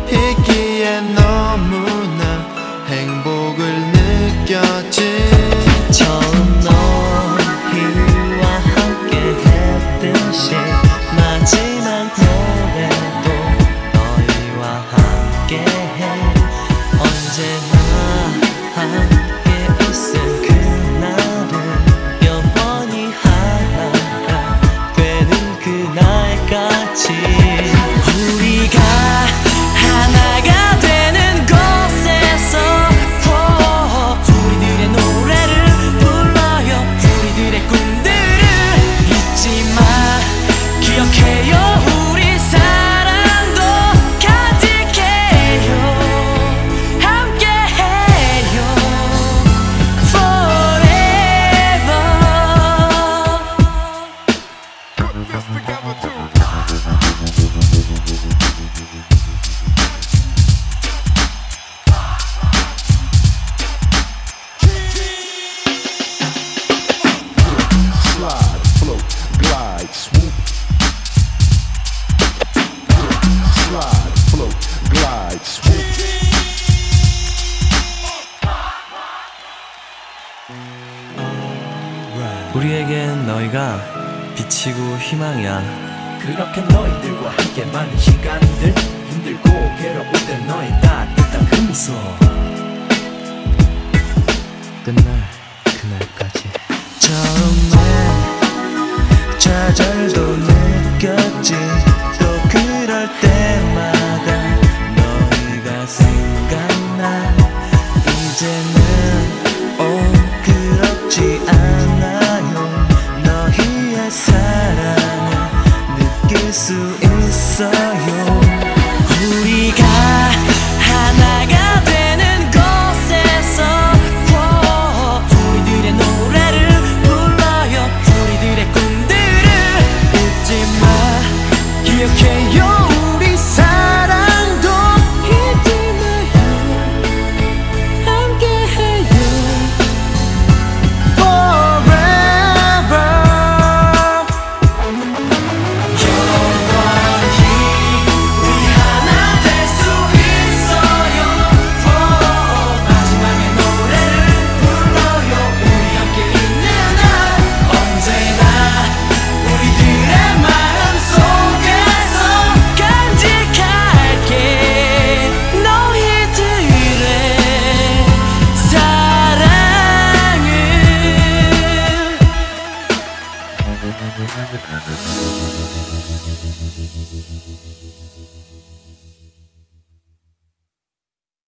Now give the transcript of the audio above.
있기에 너무나 행복을 느꼈지. 처음 너희와 함께 했듯이 마지막 노래도 너희와 함께해. 언제나 함께 있을 그날을 영원히 하나가 되는 그날까지 우리가 하나가 되는 곳에서 우리들의 노래를 불러요. 우리들의 꿈들을 잊지 마. 기억해요. 우리 사랑도 간직해요. 함께해요. Forever. Put this together too. Slide, float, glide, swoop. Slide, float, glide, swoop. 우리에겐 너희가 빛이고 희망이야. 그렇게 너희들과 함께 많은 시간들